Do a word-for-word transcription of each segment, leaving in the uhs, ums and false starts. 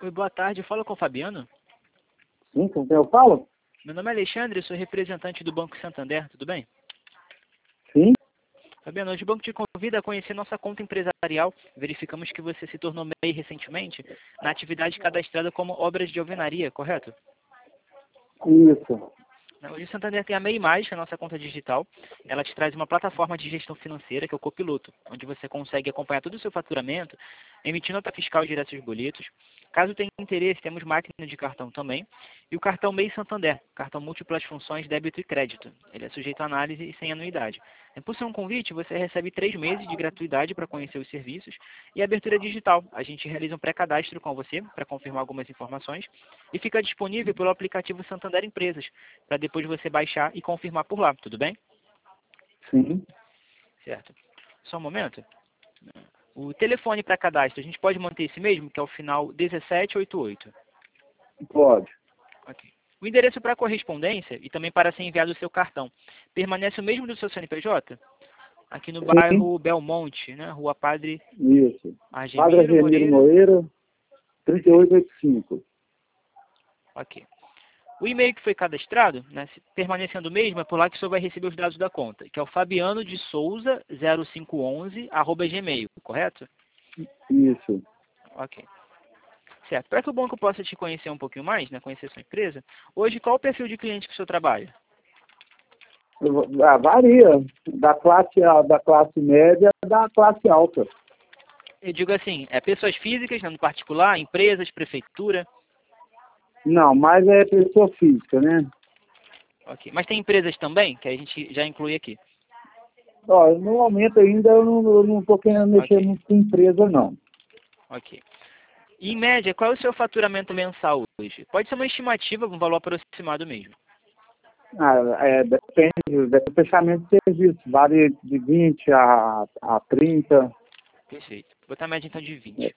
Oi, boa tarde. Fala com o Fabiano. Sim, com quem eu falo? Meu nome é Alexandre, sou representante do Banco Santander, tudo bem? Sim. Fabiano, hoje o banco te convida a conhecer nossa conta empresarial. Verificamos que você se tornou M E I recentemente na atividade cadastrada como obras de alvenaria, correto? Isso. Hoje o Santander tem a M E I Mais, que é a nossa conta digital. Ela te traz uma plataforma de gestão financeira, que é o Copiloto, onde você consegue acompanhar todo o seu faturamento, emitir nota fiscal direto aos boletos. Caso tenha interesse, temos máquina de cartão também. E o cartão M E I Santander, cartão múltiplas funções, débito e crédito. Ele é sujeito a análise e sem anuidade. Por ser um convite, você recebe três meses de gratuidade para conhecer os serviços e abertura digital. A gente realiza um pré-cadastro com você para confirmar algumas informações e fica disponível pelo aplicativo Santander Empresas, para depois você baixar e confirmar por lá, tudo bem? Sim. Certo. Só um momento. O telefone para cadastro, a gente pode manter esse mesmo, que é o final dezessete oitenta e oito? Pode. Ok. O endereço para correspondência e também para ser enviado o seu cartão permanece o mesmo do seu C N P J? Aqui no Sim. bairro Belmonte, né? Rua Padre Isso. Argemiro Padre Argemiro Moreira. Moreira, trinta e oito oitenta e cinco. Ok. O e-mail que foi cadastrado, né, se permanecendo o mesmo, é por lá que o senhor vai receber os dados da conta, que é o fabiano de souza zero cinco onze arroba gmail, correto? Isso. Ok. Certo. Para que o banco possa te conhecer um pouquinho mais, né, conhecer sua empresa, hoje qual o perfil de cliente que o senhor trabalha? Ah, varia. Da classe, A- da classe média da classe alta. Eu digo assim, é pessoas físicas, né, no particular, empresas, prefeitura. Não, mas é pessoa física, né? Ok. Mas tem empresas também, que a gente já inclui aqui. Ó, no momento ainda eu não, eu não tô querendo mexer Ok. muito com empresa, não. Ok. E, em média, qual é o seu faturamento mensal hoje? Pode ser uma estimativa, um valor aproximado mesmo. Ah, é, depende, depende do fechamento de serviço. Varia de vinte a, a trinta. Perfeito. Vou botar a média então de vinte.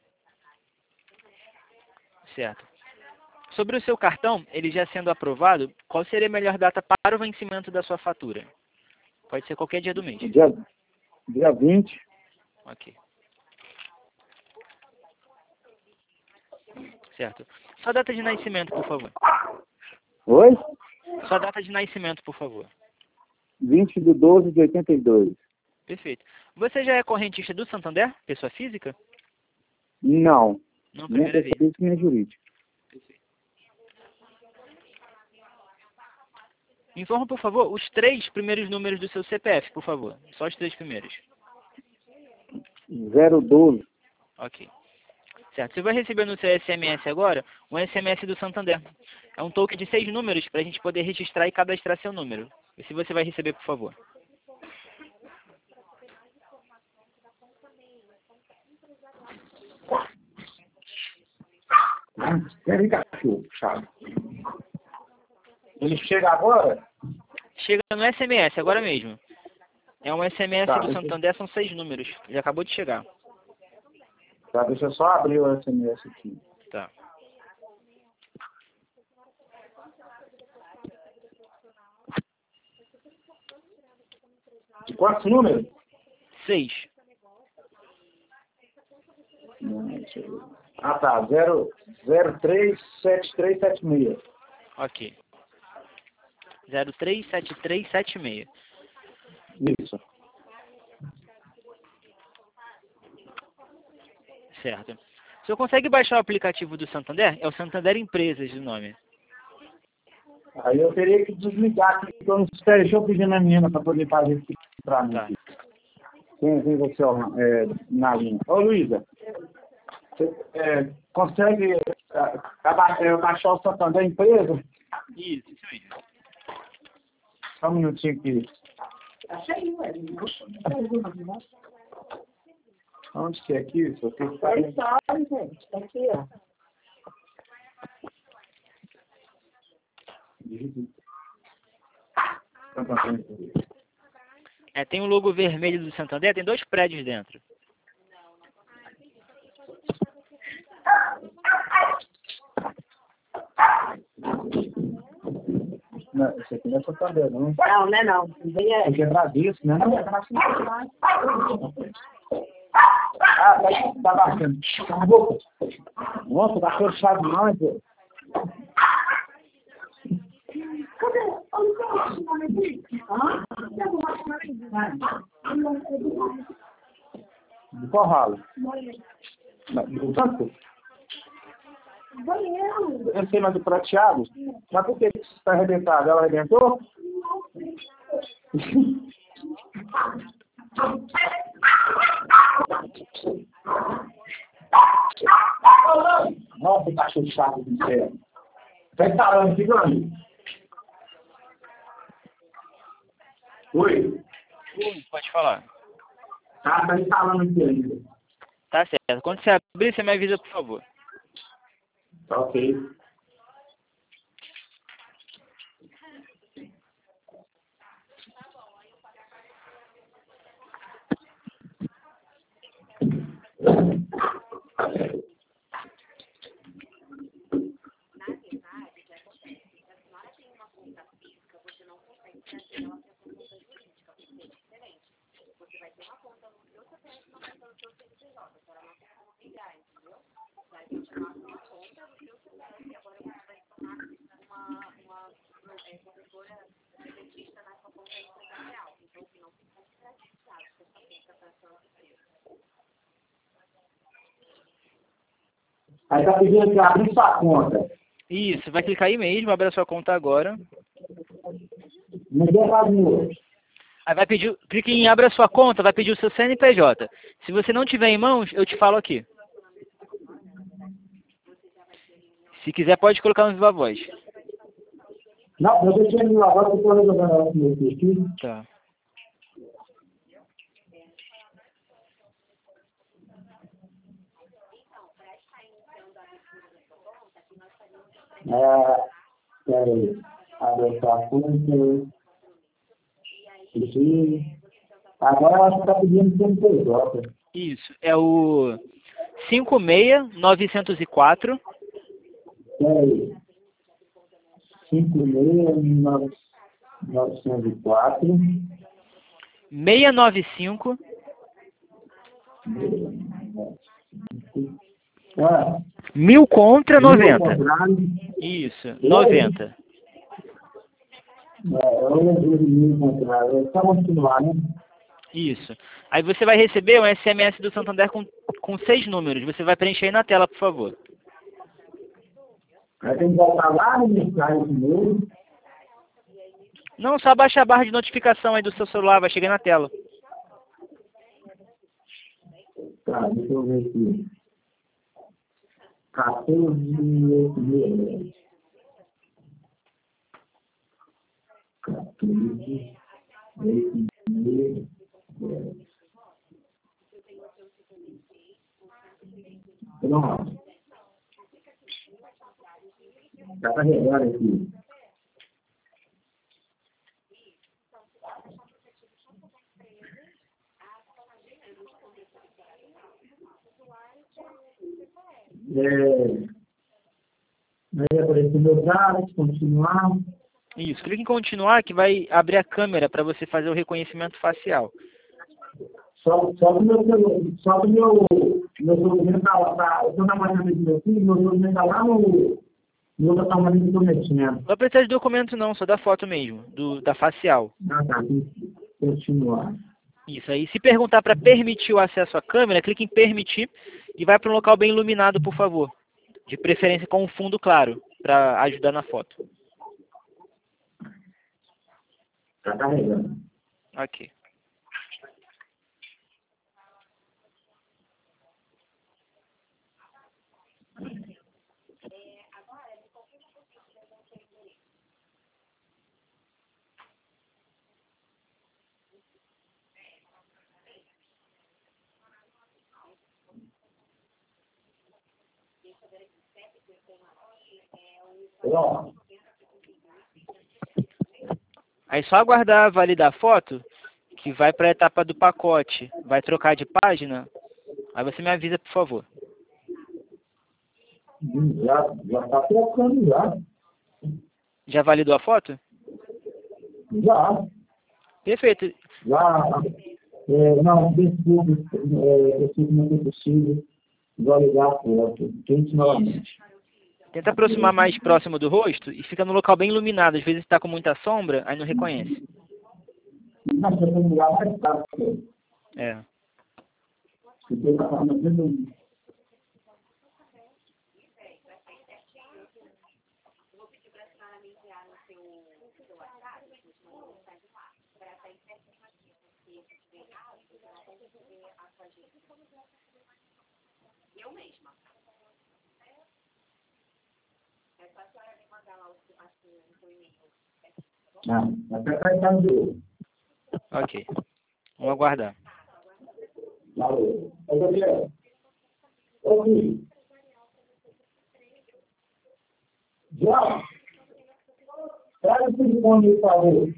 Certo. Sobre o seu cartão, ele já sendo aprovado, qual seria a melhor data para o vencimento da sua fatura? Pode ser qualquer dia do mês. Dia, dia vinte. Ok. Certo. Sua data de nascimento, por favor. Oi? Sua data de nascimento, por favor. vinte de doze de oitenta e dois. Perfeito. Você já é correntista do Santander, pessoa física? Não. Não, Nem primeira pessoa vez. física nem jurídica. Perfeito. Informa, por favor, os três primeiros números do seu C P F, por favor. Só os três primeiros. zero doze. Ok. Certo. Você vai receber no seu S M S agora um S M S do Santander. É um token de seis números para a gente poder registrar e cadastrar seu número. E se você vai receber, por favor. Peraí, cachorro, chato. Ele chega agora? Chega no S M S, agora mesmo. É um S M S Tá, do deixa, Santander, são seis números. Já acabou de chegar. tá, deixa eu só abrir o S M S aqui. Tá. De quantos números? Seis. Ah, tá. zero três sete três sete seis. Ok. zero três sete três sete seis. Isso. Certo. O senhor consegue baixar o aplicativo do Santander? É o Santander Empresas o nome. Aí eu teria que desligar aqui, então não sei, deixa eu pedir na minha para poder fazer isso pra mim. Tá. Quem tem você ó, é, na linha? Ô, Luísa, você é, consegue é, aba- é, baixar o Santander Empresa? Isso, isso mesmo. Só um minutinho aqui. Onde que é aqui? Isso aqui tá aí. Gente, tá aqui, ó. É, tem um logo vermelho do Santander, tem dois prédios dentro. Não, isso aqui não é Santander, não. Não, não é não. Vem aí. Aqui é Bradesco, né? Ah, tá, tá baixando. Cala a boca. Nossa, tá fechado demais, velho. De qual ralo? Do branco? Eu sei, mas do prateado? Mas por que isso está arrebentado? Ela arrebentou? Nossa, cachorro chato do céu. Tá instalando aqui, meu amigo? Oi? Oi, pode falar. Tá, tá instalando aqui ainda. Tá certo. Quando você abrir, você me avisa, por favor. Tá ok. Aí tá pedindo que abrir sua conta. Isso, vai clicar aí mesmo, abre a sua conta agora. Não deu pra mim. Aí vai pedir, clique em abra sua conta, vai pedir o seu C N P J. Se você não tiver em mãos, eu te falo aqui. Se quiser, pode colocar no Viva Voz. Não, eu deixei no agora que eu tô resolvendo aqui. Tá. É, peraí. Abre sua conta. Aqui. Agora eu acho que tá pedindo C N P J. Isso, é o cinco seis nove zero quatro. Peraí. cinco seis nove zero quatro. seiscentos e noventa e cinco. Ah, Mil contra noventa. contrário. Isso, noventa. É, eu lembrei de mil contrário. É só continuar, né? Isso. Aí você vai receber um S M S do Santander com, com seis números. Você vai preencher aí na tela, por favor. Aí tem que voltar lá no mensagem de novo. Não, só baixa a barra de notificação aí do seu celular, vai chegar na tela. Tá, deixa eu ver aqui. quatorze meia. quatorze meia. Pronto. Tá carregando aqui. É, aí apareceu meu dados, continuar. Isso, clique em continuar que vai abrir a câmera para você fazer o reconhecimento facial. Só, só que meu celular, só que meu, meu documento tá lá, tá, eu tô na máquina do meu filho, meu documento tá lá no, no outro tamanho que eu tô mexendo. Não precisa de documento não, só da foto mesmo, do, da facial. Ah, tá, continuar. Isso aí, se perguntar para permitir o acesso à câmera, clique em permitir e vai para um local bem iluminado, por favor. De preferência com um fundo claro, para ajudar na foto. Tá carregando. Ok. Pronto. Aí só aguardar validar a foto, que vai para a etapa do pacote. Vai trocar de página. Aí você me avisa, por favor. Já, já tá trocando já. Já validou a foto? Já. Perfeito. Já. É, não, desculpe, é, eu sei que não é possível. visualizar a foto. Tente novamente. Tenta aproximar mais próximo do rosto e fica no local bem iluminado. Às vezes está com muita sombra, aí não reconhece. Mas você tem um lugar mais fácil. É. Porque tá falando. Eu mesma. É só a senhora me mandar lá o seu e-mail. Ah, até cartão. Ok. Vamos aguardar. Valeu. Ô, Gabriel. Ô, filho. João. Traz o telefone, por favor.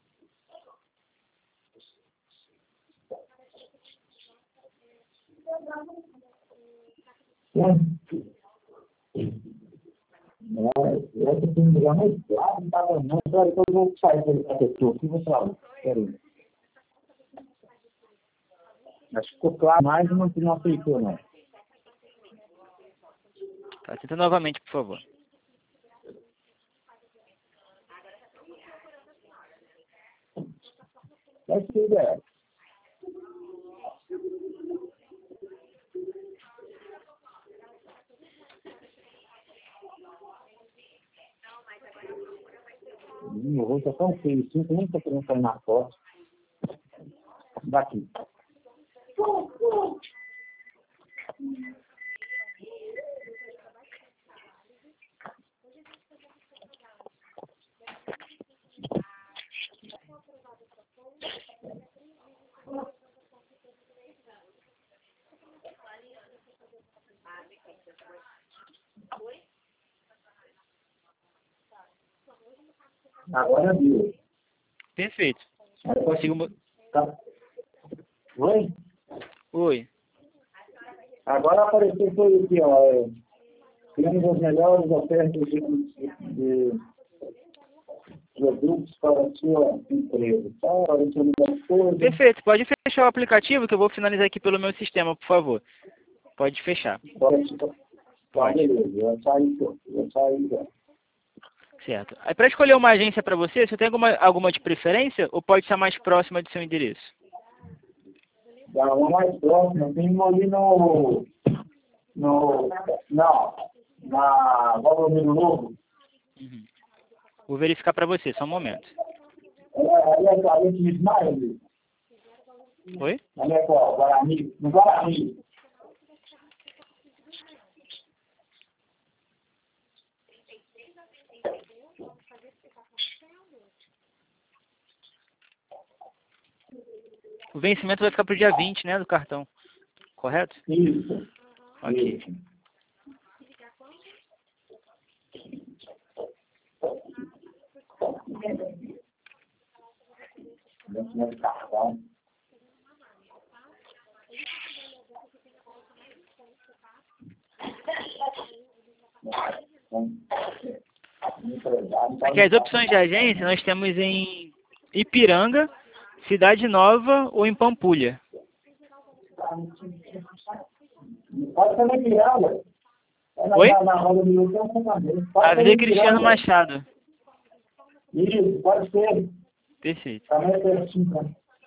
Essa tem um lugar mais claro, não estava não. Agora eu vou sair da pessoa. O que você fala? Peraí. Acho que ficou claro, mas não, não aplicou, não. Tá, tenta novamente, por favor. Vai ser ideia. Meu rosto é tão feio, assim, que nem estou querendo sair na foto. Daqui. Agora viu. Perfeito. Agora Consigo... mo- tá. Oi? Oi. Agora apareceu foi aqui, ó. É, temos as melhores ofertas de, de produtos para a sua empresa. Tá? Apareceu muita coisa. Perfeito. Pode fechar o aplicativo que eu vou finalizar aqui pelo meu sistema, por favor. Pode fechar. Pode. Pode. Beleza, eu saí, eu saí já. Certo. Aí para escolher uma agência para você, você tem alguma, alguma de preferência ou pode ser mais próxima do seu endereço? Dá uma mais próxima, tem uma ali no. no não, na Valdomiro Novo. Uhum. Vou verificar para você, só um momento. Ali é a gente de Ismael. Oi? Ali é qual? Guarani. No Guarani. O vencimento vai ficar para o dia vinte, né, do cartão. Correto? Isso. Ok. Isso. Vencimento de cartão. Aqui as opções de agência nós temos em Ipiranga, Cidade Nova ou em Pampulha. Pode ser na Piranga. Oi? Na roda do meu tempo também. Avenida Cristiano Machado. Isso, pode ser. Perfeito. Também é assim, cara.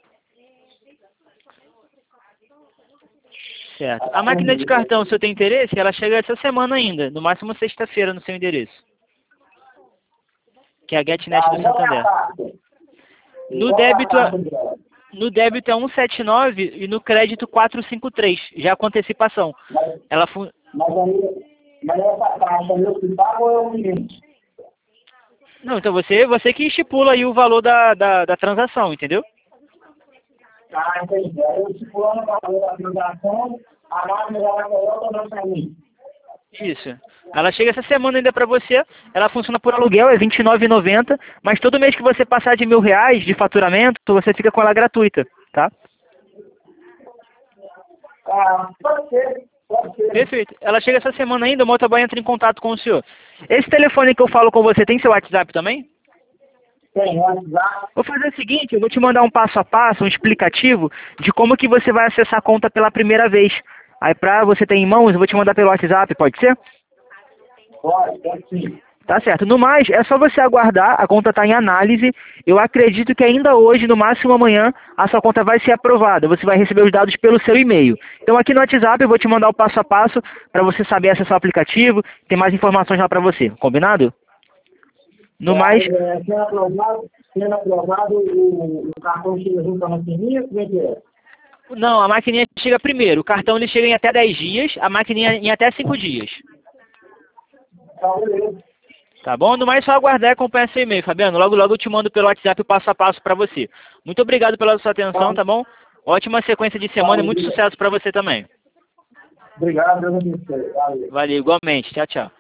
Certo. A máquina de cartão, se eu tenho interesse, ela chega essa semana ainda, no máximo sexta-feira no seu endereço. Que é a GetNet do Santander. No débito, no débito é cento e setenta e nove e no crédito quatrocentos e cinquenta e três, já com antecipação. Ela fun... Mas aí, mas essa taxa eu que pago ou é o cliente? Não, então você, você que estipula aí o valor da, da, da transação, entendeu? Ah, entendi. Aí eu estipulando o valor da transação, a máquina já vai colocar não para mim. Isso. Ela chega essa semana ainda para você, ela funciona por aluguel, é vinte e nove reais e noventa centavos, mas todo mês que você passar de mil reais de faturamento, você fica com ela gratuita, tá? Ah, pode ser, pode ser. Perfeito. Ela chega essa semana ainda, o motoboy entra em contato com o senhor. Esse telefone que eu falo com você tem seu WhatsApp também? Tem WhatsApp. Vou fazer o seguinte, eu vou te mandar um passo a passo, um explicativo de como que você vai acessar a conta pela primeira vez. Aí pra você ter em mãos, eu vou te mandar pelo WhatsApp, pode ser? Pode, pode sim. Tá certo. No mais, é só você aguardar, a conta está em análise. Eu acredito que ainda hoje, no máximo amanhã, a sua conta vai ser aprovada. Você vai receber os dados pelo seu e-mail. Então aqui no WhatsApp eu vou te mandar o passo a passo para você saber acessar o aplicativo, tem mais informações lá para você. Combinado? No É, mais, é, sendo aprovado, sendo aprovado o, o cartão chega junto à maquininha, como é que é? não, a maquininha chega primeiro. O cartão ele chega em até dez dias, a maquininha em até cinco dias. Tá, beleza. Tá bom? No mais, só aguardar e acompanhar seu e-mail, Fabiano. Logo, logo eu te mando pelo WhatsApp o passo a passo para você. Muito obrigado pela sua atenção, tá bom? Ótima sequência de semana e muito sucesso para você também. Obrigado, Deus abençoe. Valeu. Valeu, igualmente. Tchau, tchau.